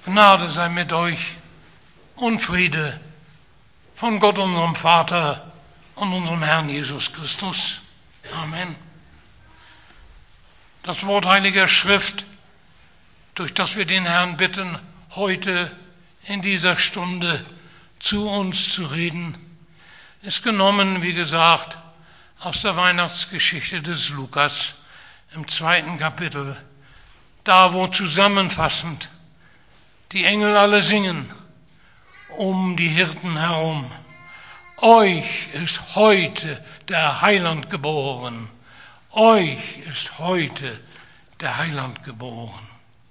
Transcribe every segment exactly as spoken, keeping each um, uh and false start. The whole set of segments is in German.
Gnade sei mit euch und Friede von Gott, unserem Vater und unserem Herrn Jesus Christus. Amen. Das Wort Heiliger Schrift, durch das wir den Herrn bitten, heute in dieser Stunde zu uns zu reden, ist genommen, wie gesagt, aus der Weihnachtsgeschichte des Lukas im zweiten Kapitel, da wo zusammenfassend die Engel alle singen um die Hirten herum. Euch ist heute der Heiland geboren. Euch ist heute der Heiland geboren.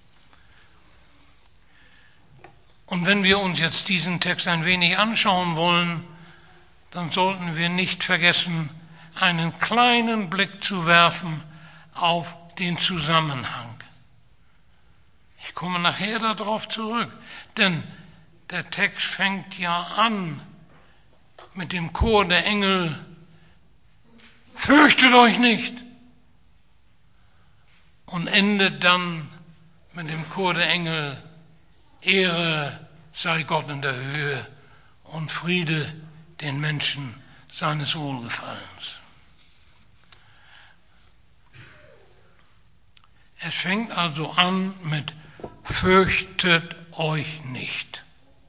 Und wenn wir uns jetzt diesen Text ein wenig anschauen wollen, dann sollten wir nicht vergessen, einen kleinen Blick zu werfen auf den Zusammenhang. Ich komme nachher darauf zurück, denn der Text fängt ja an mit dem Chor der Engel: Fürchtet euch nicht, und endet dann mit dem Chor der Engel: Ehre sei Gott in der Höhe und Friede den Menschen seines Wohlgefallens. Es fängt also an mit Fürchtet euch nicht.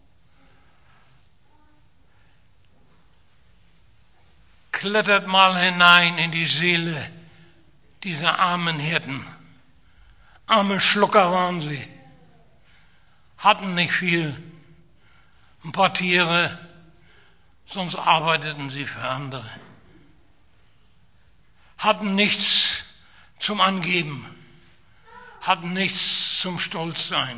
Klettert mal hinein in die Seele dieser armen Hirten. Arme Schlucker waren sie, hatten nicht viel, ein paar Tiere, sonst arbeiteten sie für andere, hatten nichts zum Angeben, hatten nichts zum Stolzsein.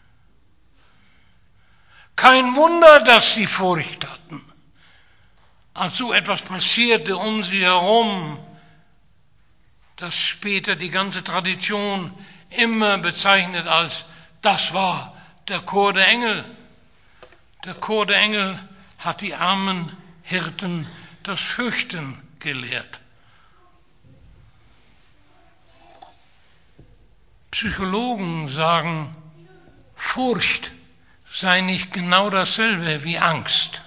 Kein Wunder, dass sie Furcht hatten, als so etwas passierte um sie herum, das später die ganze Tradition immer bezeichnet als: das war der Chor der Engel. Der Chor der Engel hat die armen Hirten das Fürchten gelehrt. Psychologen sagen, Furcht sei nicht genau dasselbe wie Angst.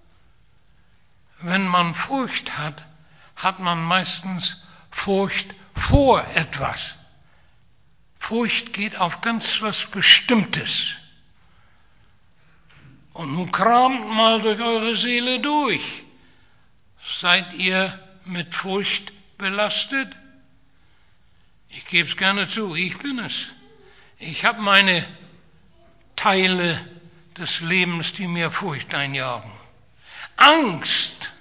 Wenn man Furcht hat, hat man meistens Furcht vor etwas. Furcht geht auf ganz was Bestimmtes. Und nun kramt mal durch eure Seele durch. Seid ihr mit Furcht belastet? Ich gebe es gerne zu, ich bin es. Ich habe meine Teile des Lebens, die mir Furcht einjagen. Angst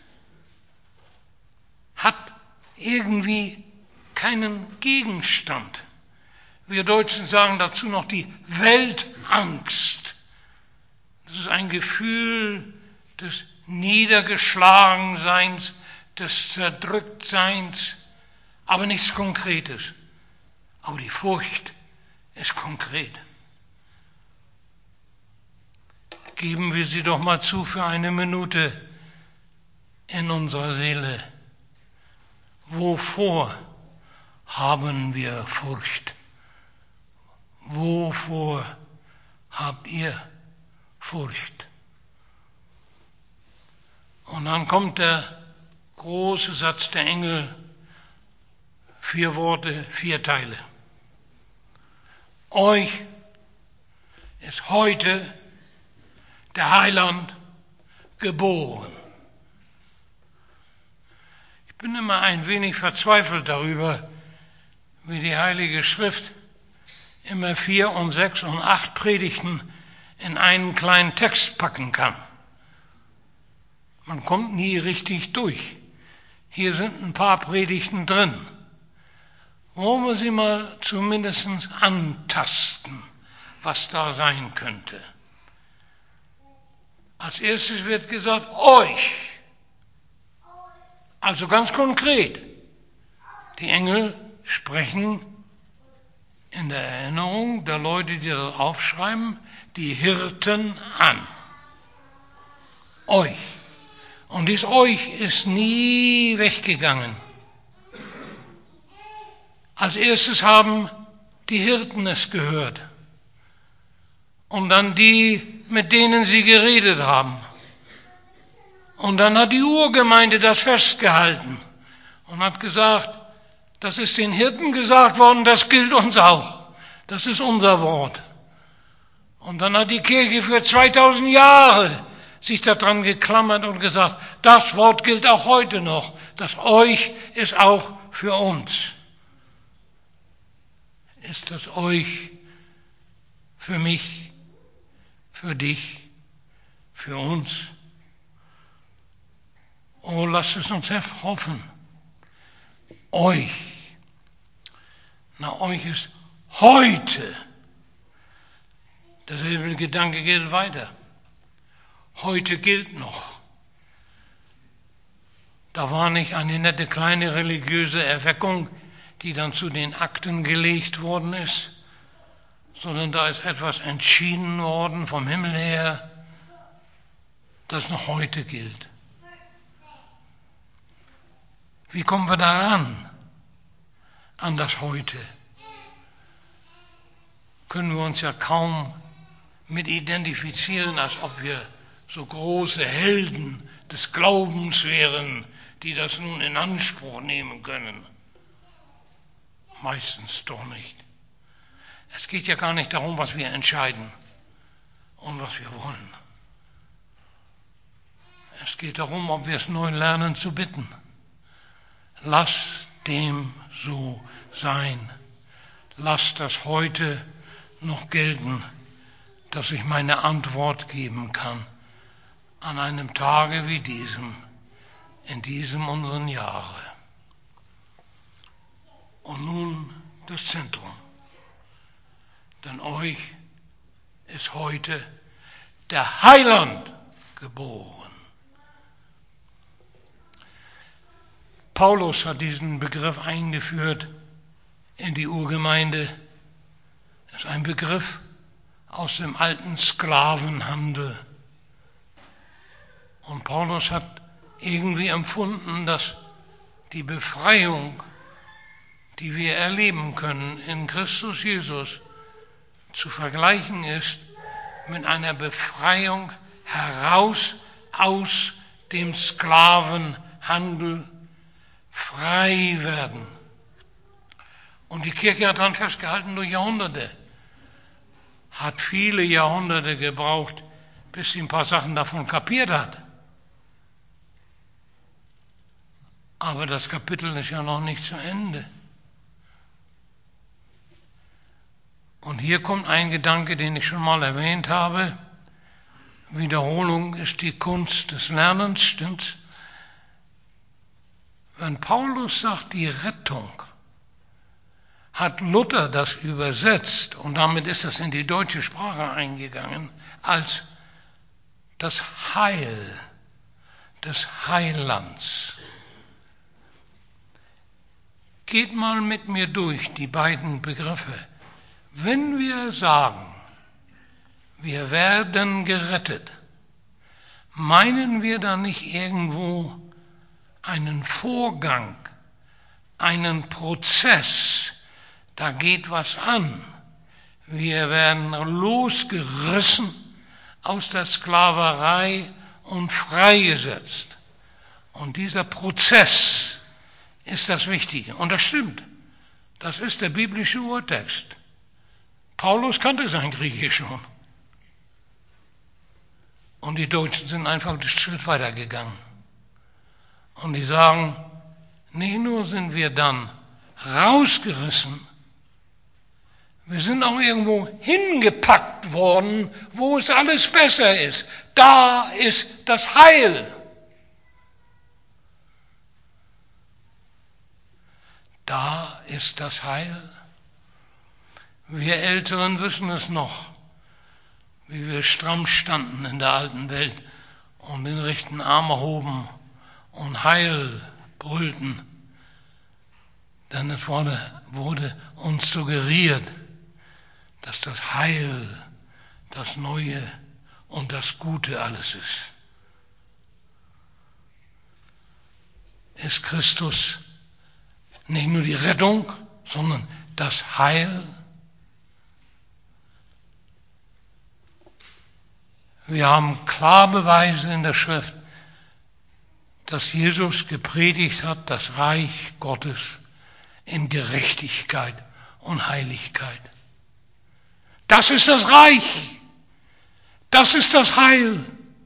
hat irgendwie keinen Gegenstand. Wir Deutschen sagen dazu noch die Weltangst. Das ist ein Gefühl des Niedergeschlagenseins, des Zerdrücktseins, aber nichts Konkretes. Aber die Furcht ist konkret. Geben wir sie doch mal zu für eine Minute in unserer Seele. Wovor haben wir Furcht? Wovor habt ihr Furcht? Und dann kommt der große Satz der Engel, vier Worte, vier Teile. Euch ist heute der Heiland geboren. Ich bin immer ein wenig verzweifelt darüber, wie die Heilige Schrift immer vier und sechs und acht Predigten in einen kleinen Text packen kann. Man kommt nie richtig durch. Hier sind ein paar Predigten drin. Wollen wir sie mal zumindest antasten, was da sein könnte. Als erstes wird gesagt, euch. Also ganz konkret. Die Engel sprechen in der Erinnerung der Leute, die das aufschreiben, die Hirten an. Euch. Und dies euch ist nie weggegangen. Als erstes haben die Hirten es gehört. und dann die, mit denen sie geredet haben. Und dann hat die Urgemeinde das festgehalten und hat gesagt, das ist den Hirten gesagt worden, das gilt uns auch. Das ist unser Wort. Und dann hat die Kirche für zweitausend Jahre sich daran geklammert und gesagt, das Wort gilt auch heute noch. Das euch ist auch für uns. Ist das euch für mich, für dich, für uns? Oh, lasst es uns hoffen. Euch. Na, euch ist heute. Derselbe Gedanke geht weiter. Heute gilt noch. Da war nicht eine nette kleine religiöse Erweckung, die dann zu den Akten gelegt worden ist, sondern da ist etwas entschieden worden vom Himmel her, das noch heute gilt. Wie kommen wir daran, an das Heute? Können wir uns ja kaum mit identifizieren, als ob wir so große Helden des Glaubens wären, die das nun in Anspruch nehmen können. Meistens doch nicht. Es geht ja gar nicht darum, was wir entscheiden und was wir wollen. Es geht darum, ob wir es neu lernen zu bitten. Lass dem so sein. Lass das heute noch gelten, dass ich meine Antwort geben kann an einem Tage wie diesem, in diesem unseren Jahre. Und nun das Zentrum. Denn euch ist heute der Heiland geboren. Paulus hat diesen Begriff eingeführt in die Urgemeinde. Das ist ein Begriff aus dem alten Sklavenhandel. Und Paulus hat irgendwie empfunden, dass die Befreiung, die wir erleben können in Christus Jesus, zu vergleichen ist mit einer Befreiung heraus aus dem Sklavenhandel, frei werden. Und die Kirche hat daran festgehalten durch Jahrhunderte. Hat viele Jahrhunderte gebraucht, bis sie ein paar Sachen davon kapiert hat. Aber das Kapitel ist ja noch nicht zu Ende. Und hier kommt ein Gedanke, den ich schon mal erwähnt habe. Wiederholung ist die Kunst des Lernens, stimmt's? Wenn Paulus sagt, die Rettung, hat Luther das übersetzt, und damit ist das in die deutsche Sprache eingegangen, als das Heil des Heilands. Geht mal mit mir durch die beiden Begriffe. Wenn wir sagen, wir werden gerettet, meinen wir da nicht irgendwo einen Vorgang, einen Prozess, da geht was an. Wir werden losgerissen aus der Sklaverei und freigesetzt. Und dieser Prozess ist das Wichtige. Und das stimmt. Das ist der biblische Urtext. Paulus kannte sein Griechisch schon. Und die Deutschen sind einfach einen Schritt weiter gegangen. Und die sagen, nicht nur sind wir dann rausgerissen, wir sind auch irgendwo hingepackt worden, wo es alles besser ist. Da ist das Heil. Da ist das Heil. Wir Älteren wissen es noch, wie wir stramm standen in der alten Welt und den rechten Arm erhoben und Heil brüllten. Denn es wurde, wurde uns suggeriert, dass das Heil, das Neue und das Gute alles ist. Ist Christus nicht nur die Rettung, sondern das Heil? Wir haben klar Beweise in der Schrift, dass Jesus gepredigt hat, das Reich Gottes in Gerechtigkeit und Heiligkeit. Das ist das Reich. Das ist das Heil.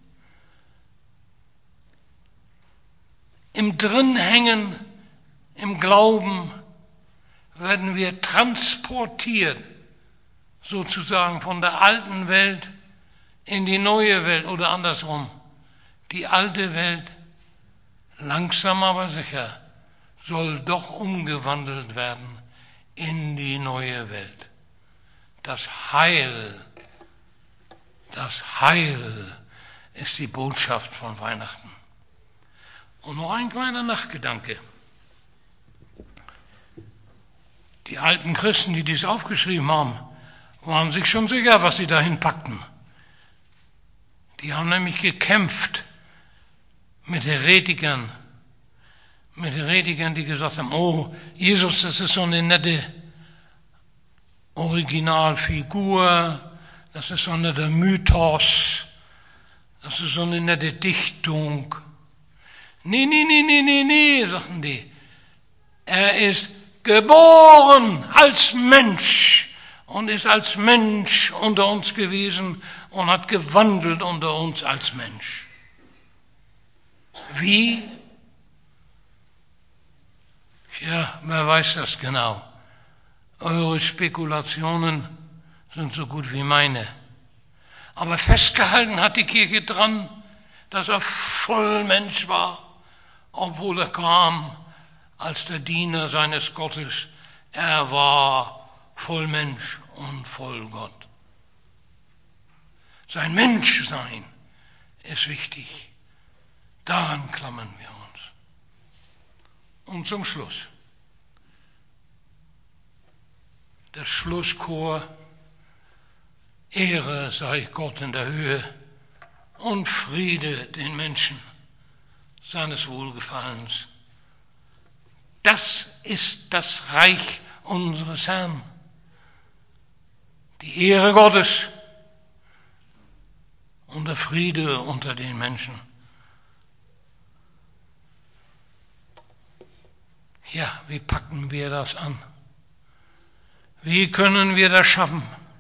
Im Drinhängen, im Glauben werden wir transportiert, sozusagen von der alten Welt in die neue Welt oder andersrum. Die alte Welt, langsam aber sicher, soll doch umgewandelt werden in die neue Welt. Das Heil, das Heil ist die Botschaft von Weihnachten. Und noch ein kleiner Nachgedanke. Die alten Christen, die dies aufgeschrieben haben, waren sich schon sicher, was sie dahin packten. Die haben nämlich gekämpft mit Heretikern, mit Heretikern, die gesagt haben, oh, Jesus, das ist so eine nette Originalfigur, das ist so ein netter Mythos, das ist so eine nette Dichtung. Nee, nee, nee, nee, nee, nee, sagten die. Er ist geboren als Mensch und ist als Mensch unter uns gewesen und hat gewandelt unter uns als Mensch. Wie? Ja, wer weiß das genau. Eure Spekulationen sind so gut wie meine. Aber festgehalten hat die Kirche dran, dass er voll Mensch war, obwohl er kam als der Diener seines Gottes. Er war voll Mensch und voll Gott. Sein Menschsein ist wichtig. Daran klammern wir uns. Und zum Schluss. Der Schlusschor. Ehre sei Gott in der Höhe und Friede den Menschen seines Wohlgefallens. Das ist das Reich unseres Herrn. Die Ehre Gottes und der Friede unter den Menschen. Ja, wie packen wir das an? Wie können wir das schaffen,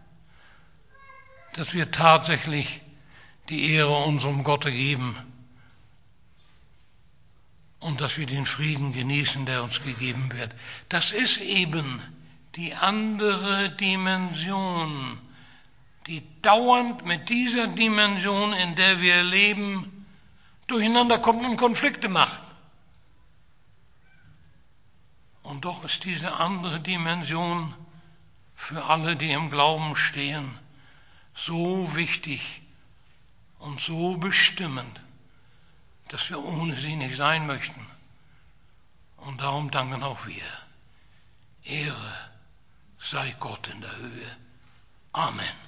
dass wir tatsächlich die Ehre unserem Gott geben und dass wir den Frieden genießen, der uns gegeben wird? Das ist eben die andere Dimension, die dauernd mit dieser Dimension, in der wir leben, durcheinander kommt und Konflikte macht. Und doch ist diese andere Dimension für alle, die im Glauben stehen, so wichtig und so bestimmend, dass wir ohne sie nicht sein möchten. Und darum danken auch wir. Ehre sei Gott in der Höhe. Amen.